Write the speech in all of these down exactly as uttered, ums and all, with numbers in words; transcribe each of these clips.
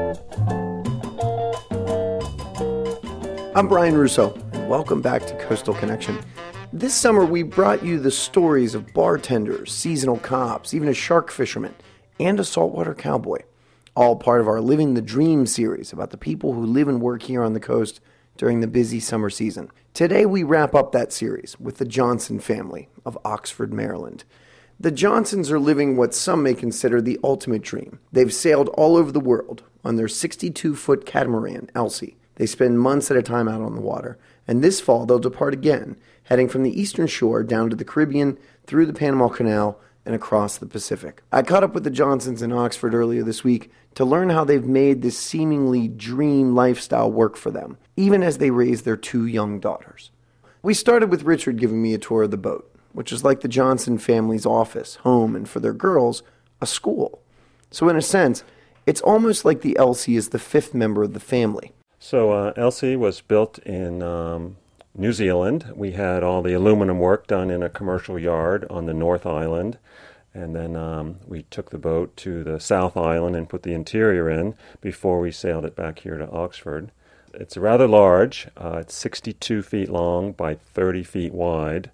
I'm Brian Russo, and welcome back to Coastal Connection. This summer, we brought you the stories of bartenders, seasonal cops, even a shark fisherman, and a saltwater cowboy, all part of our Living the Dream series about the people who live and work here on the coast during the busy summer season. Today, we wrap up that series with the Johnson family of Oxford, Maryland. The Johnsons are living what some may consider the ultimate dream. They've sailed all over the world on their sixty-two foot catamaran, Elsie. They spend months at a time out on the water, and this fall they'll depart again, heading from the eastern shore down to the Caribbean, through the Panama Canal, and across the Pacific. I caught up with the Johnsons in Oxford earlier this week to learn how they've made this seemingly dream lifestyle work for them, even as they raise their two young daughters. We started with Richard giving me a tour of the boat, which is like the Johnson family's office, home, and for their girls, a school. So in a sense, it's almost like the Elsie is the fifth member of the family. So uh, Elsie was built in um, New Zealand. We had all the aluminum work done in a commercial yard on the North Island. And then um, we took the boat to the South Island and put the interior in before we sailed it back here to Oxford. It's rather large. Uh, it's sixty-two feet long by thirty feet wide.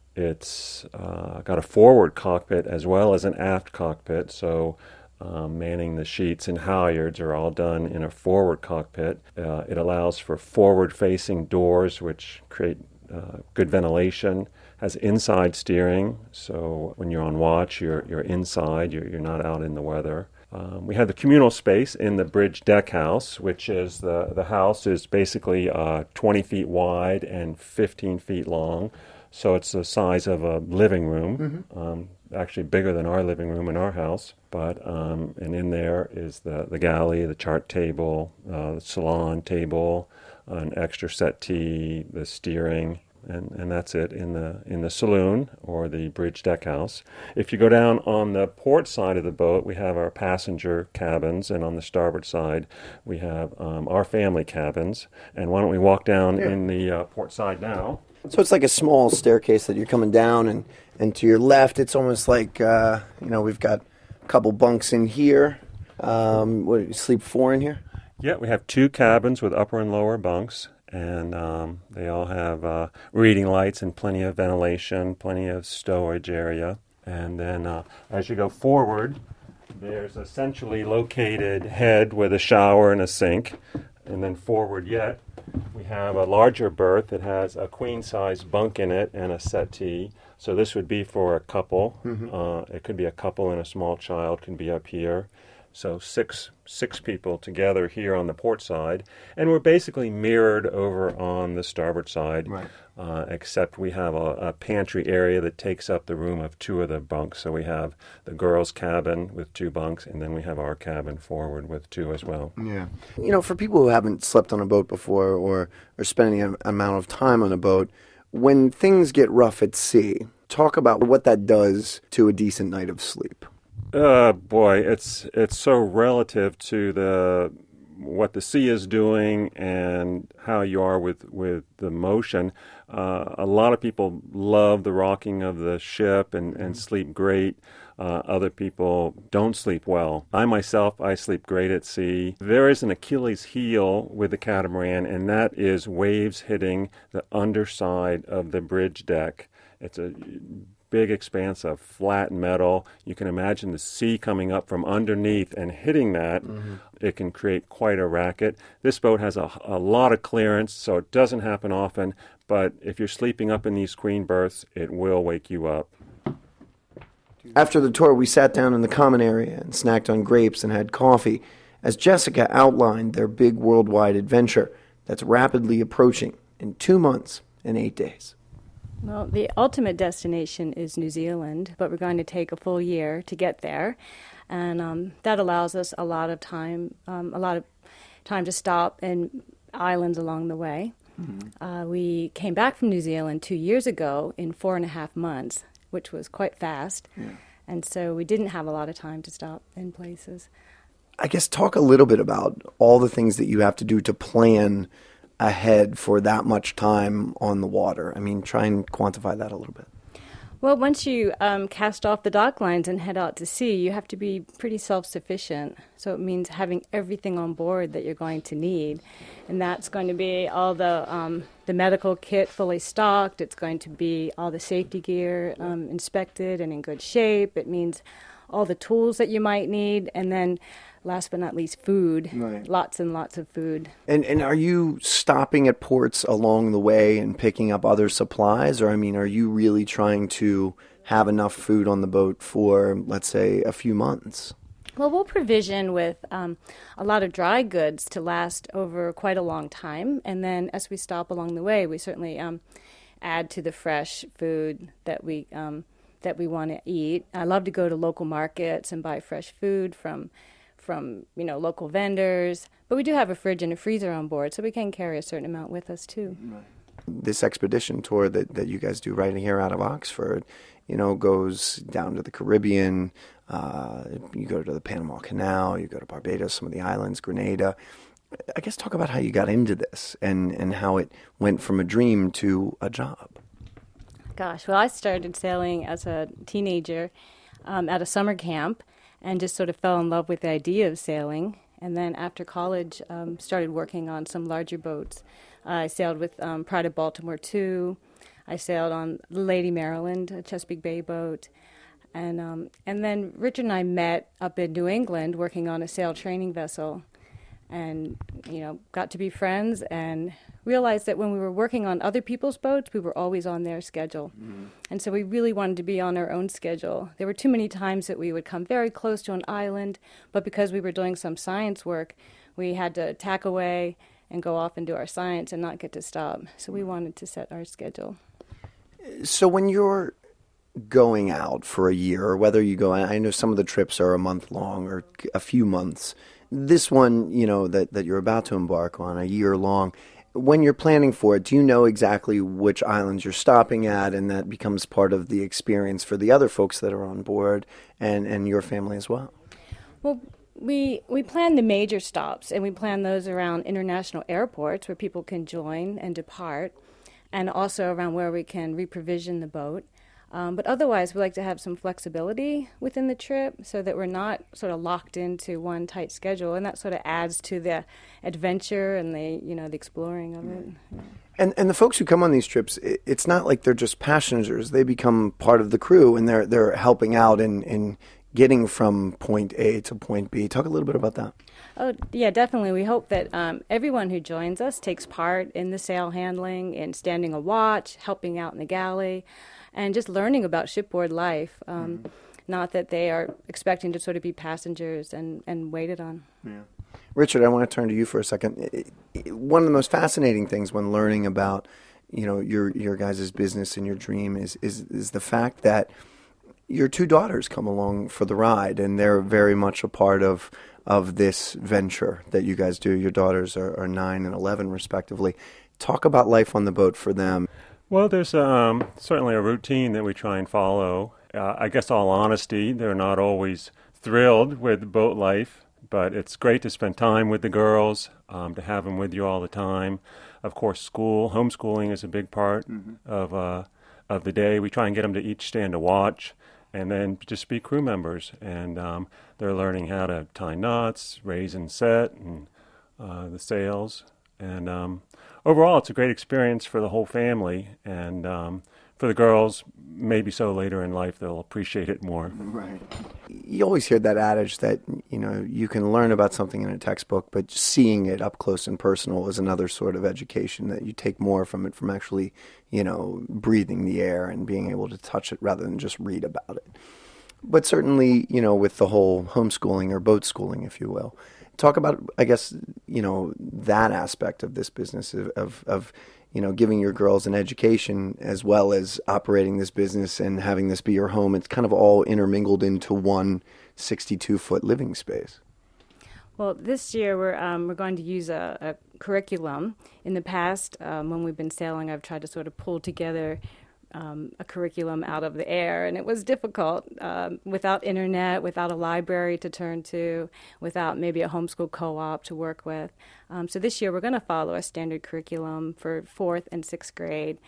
It's uh, got a forward cockpit as well as an aft cockpit, so um, manning the sheets and halyards are all done in a forward cockpit. Uh, it allows for forward-facing doors, which create uh, good ventilation. Has inside steering, so when you're on watch, you're you're inside. You're you're not out in the weather. Um, we have the communal space in the bridge deck house, which is the the house is basically uh, twenty feet wide and fifteen feet long. So it's the size of a living room, mm-hmm. um, actually bigger than our living room in our house. But um, and in there is the, the galley, the chart table, uh, the salon table, an extra settee, the steering, and, and that's it in the in the saloon or the bridge deck house. If you go down on the port side of the boat, we have our passenger cabins, and on the starboard side, we have um, our family cabins. And why don't we walk down yeah. in the uh, port side now? So it's like a small staircase that you're coming down, and, and to your left, it's almost like, uh, you know, we've got a couple bunks in here. Um, what, you sleep four in here? Yeah, we have two cabins with upper and lower bunks, and um, they all have uh, reading lights and plenty of ventilation, plenty of stowage area. And then uh, as you go forward, there's a centrally located head with a shower and a sink. And then forward yet, we have a larger berth that has a queen-size bunk in it and a settee. So this would be for a couple. Mm-hmm. Uh, it could be a couple and a small child can be up here. So six six people together here on the port side. And we're basically mirrored over on the starboard side, right. uh, except we have a, a pantry area that takes up the room of two of the bunks. So we have the girls' cabin with two bunks, and then we have our cabin forward with two as well. Yeah. You know, for people who haven't slept on a boat before or are spending an amount of time on a boat, when things get rough at sea, talk about what that does to a decent night of sleep. Uh, boy, it's it's so relative to the what the sea is doing and how you are with, with the motion. Uh, a lot of people love the rocking of the ship and, and sleep great. Uh, other people don't sleep well. I myself, I sleep great at sea. There is an Achilles heel with the catamaran, and that is waves hitting the underside of the bridge deck. It's a big expanse of flat metal. You can imagine the sea coming up from underneath and hitting that. Mm-hmm. It can create quite a racket. This boat has a, a lot of clearance, so it doesn't happen often, but if you're sleeping up in these queen berths, it will wake you up. After the tour, we sat down in the common area and snacked on grapes and had coffee as Jessica outlined their big worldwide adventure that's rapidly approaching in two months and eight days. Well, the ultimate destination is New Zealand, but we're going to take a full year to get there, and um, that allows us a lot of time, um, a lot of time to stop in islands along the way. Mm-hmm. Uh, we came back from New Zealand two years ago in four and a half months, which was quite fast, yeah. And so we didn't have a lot of time to stop in places. I guess talk a little bit about all the things that you have to do to plan ahead for that much time on the water. I mean, try and quantify that a little bit. Well, once you um, cast off the dock lines and head out to sea, you have to be pretty self-sufficient. So it means having everything on board that you're going to need. And that's going to be all the um, the medical kit fully stocked. It's going to be all the safety gear um, inspected and in good shape. It means all the tools that you might need. And then last but not least, food. Right. Lots and lots of food. And and are you stopping at ports along the way and picking up other supplies? Or, I mean, are you really trying to have enough food on the boat for, let's say, a few months? Well, we'll provision with um, a lot of dry goods to last over quite a long time. And then as we stop along the way, we certainly um, add to the fresh food that we um, that we want to eat. I love to go to local markets and buy fresh food from from, you know, local vendors. But we do have a fridge and a freezer on board, so we can carry a certain amount with us, too. Right. This expedition tour that, that you guys do right here out of Oxford, you know, goes down to the Caribbean. Uh, you go to the Panama Canal, you go to Barbados, some of the islands, Grenada. I guess talk about how you got into this and, and how it went from a dream to a job. Gosh, well, I started sailing as a teenager um, at a summer camp, and just sort of fell in love with the idea of sailing. And then after college, um, started working on some larger boats. Uh, I sailed with um, Pride of Baltimore two. I sailed on the Lady Maryland, a Chesapeake Bay boat. And um, and then Richard and I met up in New England working on a sail training vessel. And, you know, got to be friends and realized that when we were working on other people's boats, we were always on their schedule. Mm-hmm. And so we really wanted to be on our own schedule. There were too many times that we would come very close to an island, but because we were doing some science work, we had to tack away and go off and do our science and not get to stop. So we wanted to set our schedule. So when you're going out for a year, or whether you go, I know some of the trips are a month long or a few months. This one, you know, that, that you're about to embark on, a year long, when you're planning for it, do you know exactly which islands you're stopping at, and that becomes part of the experience for the other folks that are on board and, and your family as well? Well, we we plan the major stops, and we plan those around international airports where people can join and depart, and also around where we can reprovision the boat. Um, but otherwise, we like to have some flexibility within the trip so that we're not sort of locked into one tight schedule, and that sort of adds to the adventure and the, you know, the exploring of it. Yeah. And and the folks who come on these trips, it, it's not like they're just passengers. They become part of the crew, and they're they're helping out in, in getting from point A to point B. Talk a little bit about that. Oh, yeah, definitely. We hope that um, everyone who joins us takes part in the sail handling, in standing a watch, helping out in the galley, and just learning about shipboard life. Um, mm-hmm. Not that they are expecting to sort of be passengers and, and waited on. Yeah. Richard, I want to turn to you for a second. One of the most fascinating things when learning about, you know, your your guys' business and your dream is, is is the fact that your two daughters come along for the ride, and they're very much a part of of this venture that you guys do. Your daughters are, are nine and eleven, respectively. Talk about life on the boat for them. Well, there's um, certainly a routine that we try and follow. Uh, I guess all honesty, they're not always thrilled with boat life, but it's great to spend time with the girls, um, to have them with you all the time. Of course, school, homeschooling is a big part mm-hmm. of uh, of the day. We try and get them to each stand a watch, and then just be crew members. And um, they're learning how to tie knots, raise and set, and uh, the sails. And um, overall, it's a great experience for the whole family. And um, for the girls, maybe so later in life, they'll appreciate it more. Right. You always hear that adage that, you know, you can learn about something in a textbook, but seeing it up close and personal is another sort of education, that you take more from it from actually, you know, breathing the air and being able to touch it rather than just read about it. But certainly, you know, with the whole homeschooling or boat schooling, if you will, talk about, I guess, you know, that aspect of this business of, of, of you know, giving your girls an education as well as operating this business and having this be your home. It's kind of all intermingled into one sixty-two foot living space. Well, this year we're um, we're going to use a, a curriculum. In the past, um, when we've been sailing, I've tried to sort of pull together Um, a curriculum out of the air, and it was difficult um, without internet, without a library to turn to, without maybe a homeschool co-op to work with. Um, so this year we're going to follow a standard curriculum for fourth and sixth grade,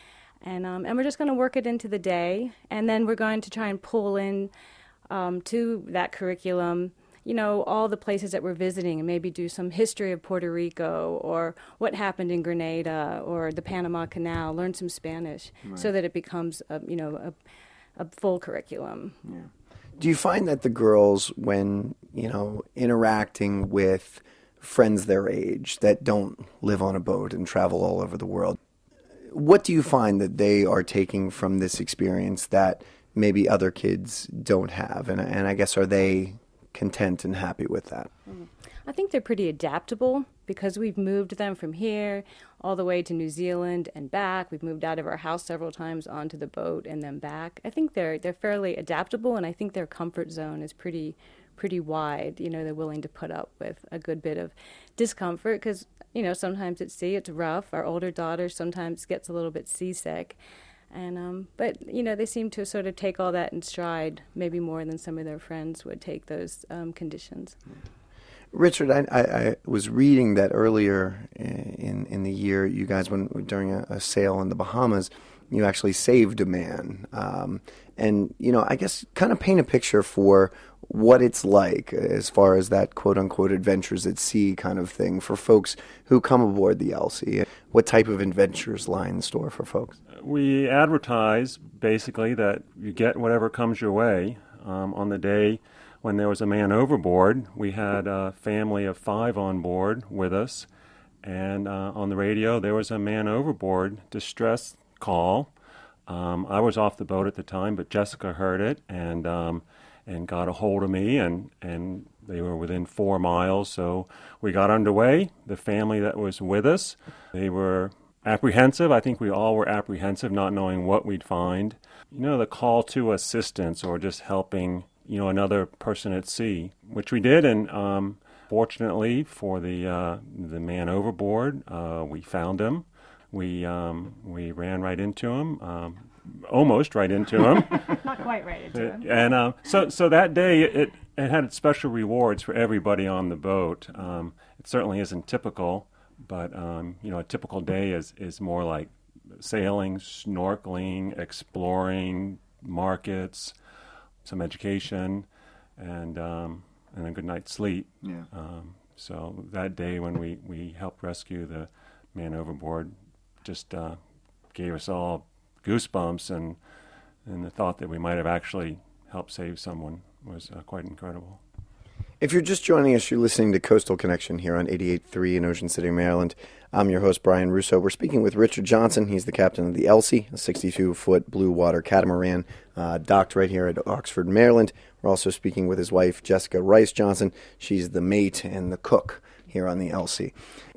And, um, and we're just going to work it into the day. And then we're going to try and pull in um, to that curriculum, you know, all the places that we're visiting, and maybe do some history of Puerto Rico or what happened in Grenada or the Panama Canal, learn some Spanish right. so that it becomes, a, you know, a, a full curriculum. Yeah. Do you find that the girls, when, you know, interacting with friends their age that don't live on a boat and travel all over the world, what do you find that they are taking from this experience that maybe other kids don't have? And, and I guess, are they content and happy with that? I think they're pretty adaptable because we've moved them from here all the way to New Zealand and back. We've moved out of our house several times onto the boat and then back. I think they're they're fairly adaptable, and I think their comfort zone is pretty pretty wide. You know, they're willing to put up with a good bit of discomfort because, you know, sometimes at sea it's rough. Our older daughter sometimes gets a little bit seasick. And um, but, you know, they seem to sort of take all that in stride, maybe more than some of their friends would take those um, conditions. Richard, I, I, I was reading that earlier in in the year you guys went during a, a sail in the Bahamas, you actually saved a man. Um, and, you know, I guess kind of paint a picture for what it's like as far as that quote-unquote adventures at sea kind of thing for folks who come aboard the Elsie. What type of adventures lie in store for folks? We advertise, basically, that you get whatever comes your way. Um, on the day when there was a man overboard, we had a family of five on board with us. And uh, on the radio, there was a man overboard distress call. Um, I was off the boat at the time, but Jessica heard it and um, and got a hold of me, and, and they were within four miles. So we got underway. The family that was with us, they were apprehensive. I think we all were apprehensive, not knowing what we'd find. You know, the call to assistance or just helping, you know, another person at sea, which we did. And um, fortunately for the uh, the man overboard, uh, we found him. We um, we ran right into him, um, almost right into him. Not quite right into him. And uh, so so that day it, it had special rewards for everybody on the boat. Um, it certainly isn't typical, but um, you know, a typical day is, is more like sailing, snorkeling, exploring markets, some education, and um, and a good night's sleep. Yeah. Um, so that day when we, we helped rescue the man overboard, just uh, gave us all goosebumps, and and the thought that we might have actually helped save someone was uh, quite incredible. If you're just joining us, you're listening to Coastal Connection here on eighty-eight point three in Ocean City, Maryland. I'm your host, Brian Russo. We're speaking with Richard Johnson. He's the captain of the Elsie, a sixty-two foot blue water catamaran uh, docked right here at Oxford, Maryland. We're also speaking with his wife, Jessica Rice Johnson. She's the mate and the cook here on the Elsie.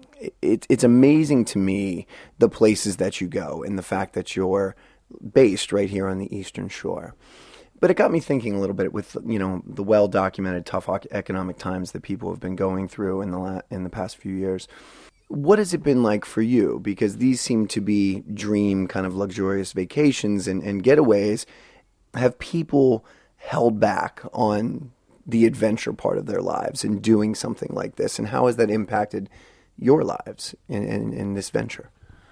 It, it's amazing to me the places that you go and the fact that you're based right here on the Eastern Shore. But it got me thinking a little bit with, you know, the well-documented tough economic times that people have been going through in the la- in the past few years. What has it been like for you? Because these seem to be dream kind of luxurious vacations and, and getaways. Have people held back on the adventure part of their lives in doing something like this? And how has that impacted your lives in, in, in this venture?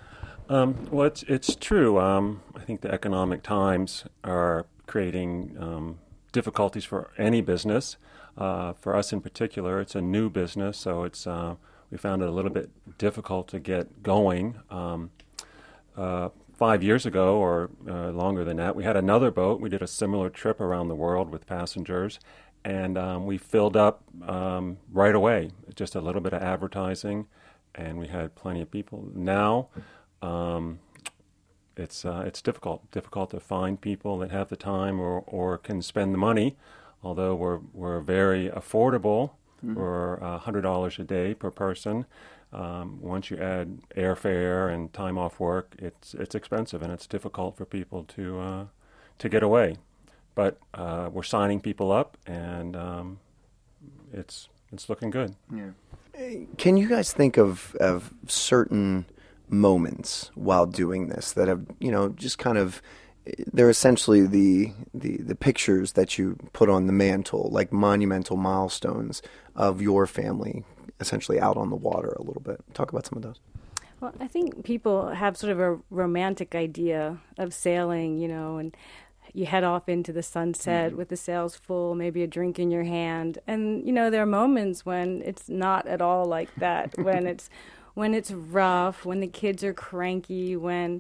Um, well, it's, it's true. Um, I think the economic times are creating um, difficulties for any business. Uh, for us in particular, it's a new business, so it's uh, we found it a little bit difficult to get going. Um, uh, five years ago, or uh, longer than that, we had another boat. We did a similar trip around the world with passengers, and um, we filled up um, right away. Just a little bit of advertising, and we had plenty of people. Now, um, it's uh, it's difficult difficult to find people that have the time or, or can spend the money. Although we're we're very affordable, mm-hmm. we're uh, one hundred dollars a day per person. Um, once you add airfare and time off work, it's it's expensive, and it's difficult for people to uh, to get away. But uh, we're signing people up, and um, it's it's looking good. Yeah. Can you guys think of of certain moments while doing this that have, you know, just kind of, they're essentially the, the the pictures that you put on the mantle, like monumental milestones of your family, essentially out on the water a little bit? Talk about some of those. Well, I think people have sort of a romantic idea of sailing, you know, and you head off into the sunset mm-hmm. with the sails full, maybe a drink in your hand. And, you know, there are moments when it's not at all like that, when it's when it's rough, when the kids are cranky, when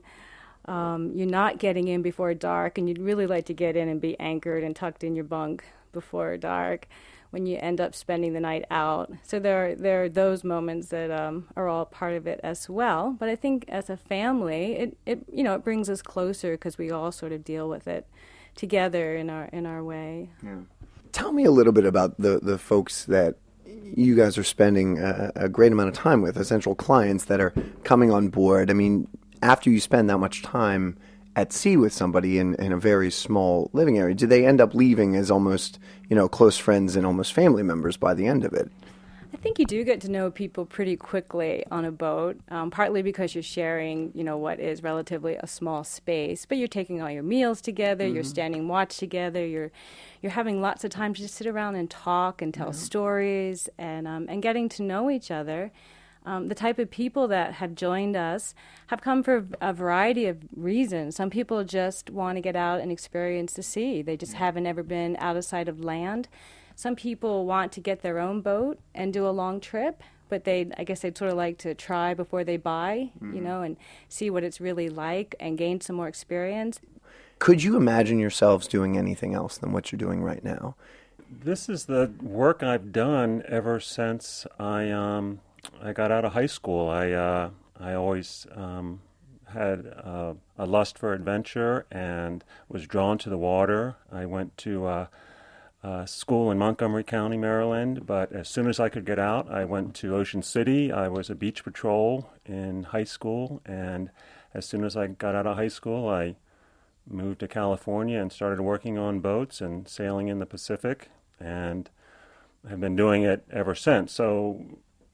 um, you're not getting in before dark, and you'd really like to get in and be anchored and tucked in your bunk before dark, when you end up spending the night out. So there are, there are those moments that um, are all part of it as well. But I think as a family, it, it you know, it brings us closer because we all sort of deal with it together in our in our way. Yeah. Tell me a little bit about the, the folks that you guys are spending a, a great amount of time with, essential clients that are coming on board. I mean, after you spend that much time at sea with somebody in, in a very small living area, do they end up leaving as almost, you know, close friends and almost family members by the end of it? I think you do get to know people pretty quickly on a boat, um, partly because you're sharing, you know, what is relatively a small space, but you're taking all your meals together, mm-hmm. you're standing watch together, you're you're having lots of time to just sit around and talk and tell mm-hmm. stories and um, and getting to know each other. Um, the type of people that have joined us have come for a variety of reasons. Some people just want to get out and experience the sea. They just haven't ever been out of sight of land. Some people want to get their own boat and do a long trip, but they, I guess they'd sort of like to try before they buy, mm-hmm. you know, and see what it's really like and gain some more experience. Could you imagine yourselves doing anything else than what you're doing right now? This is the work I've done ever since I um, I got out of high school. I uh, I always um, had uh, a lust for adventure and was drawn to the water. I went to uh, uh, school in Montgomery County, Maryland, but as soon as I could get out, I went to Ocean City. I was a beach patrol in high school, and as soon as I got out of high school, I moved to California and started working on boats and sailing in the Pacific, and have been doing it ever since. So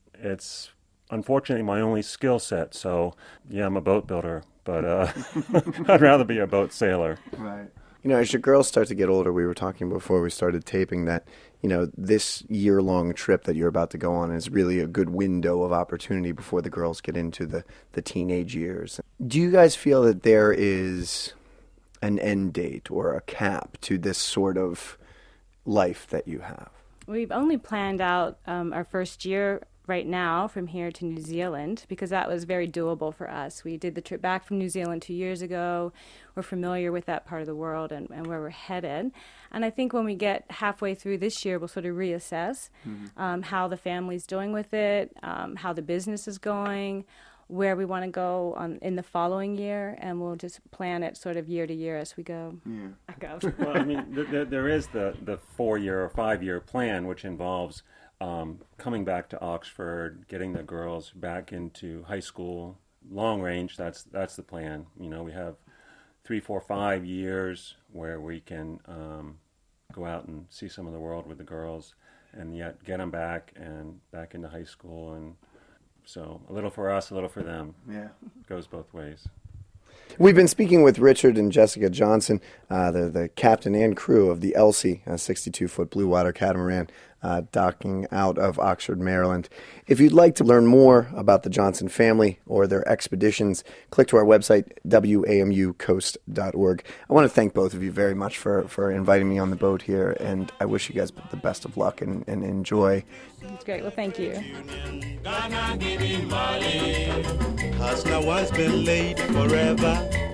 it's unfortunately my only skill set. So yeah, I'm a boat builder, but uh, I'd rather be a boat sailor. Right. You know, as your girls start to get older, we were talking before we started taping that, you know, this year-long trip that you're about to go on is really a good window of opportunity before the girls get into the, the teenage years. Do you guys feel that there is an end date or a cap to this sort of life that you have? We've only planned out um, our first year right now from here to New Zealand because that was very doable for us. We did the trip back from New Zealand two years ago. We're familiar with that part of the world and, and where we're headed. And I think when we get halfway through this year, we'll sort of reassess mm-hmm. um, how the family's doing with it, um, how the business is going, where we want to go on in the following year, and we'll just plan it sort of year to year as we go. Yeah. I go. Well, I mean, th- th- there is the, the four-year or five-year plan, which involves um, coming back to Oxford, getting the girls back into high school, long range. That's that's the plan. You know, we have three, four, five years where we can um, go out and see some of the world with the girls, and yet get them back and back into high school. And so a little for us, a little for them. Yeah. It goes both ways. We've been speaking with Richard and Jessica Johnson, uh, the, the captain and crew of the Elsie, a sixty-two foot blue water catamaran uh, docking out of Oxford, Maryland. If you'd like to learn more about the Johnson family or their expeditions, click to our website, W A M U coast dot org. I want to thank both of you very much for, for inviting me on the boat here, and I wish you guys the best of luck and, and enjoy. That's great. Well, thank you. Has now once been laid forever.